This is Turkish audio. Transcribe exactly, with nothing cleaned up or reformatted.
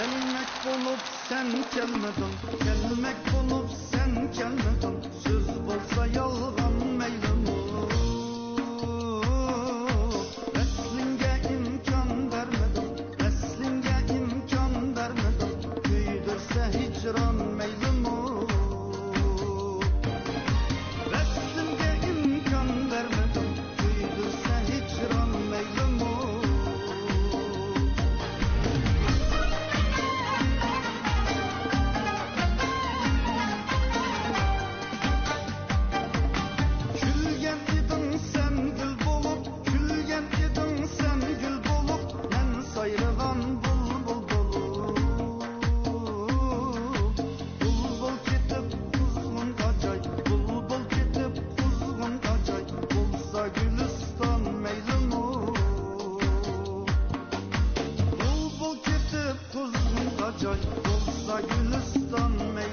Gelmek bulup sen gelmedin, gelmek bulup sen gelmedin. Söz bolsa yalgan meylimi, veslinge imkan vermedin, veslinge imkan vermedin. Küydürse hicran meylimi, veslinge imkan vermedin. Küydürse hicran meylimi. Olsa Gülistan mey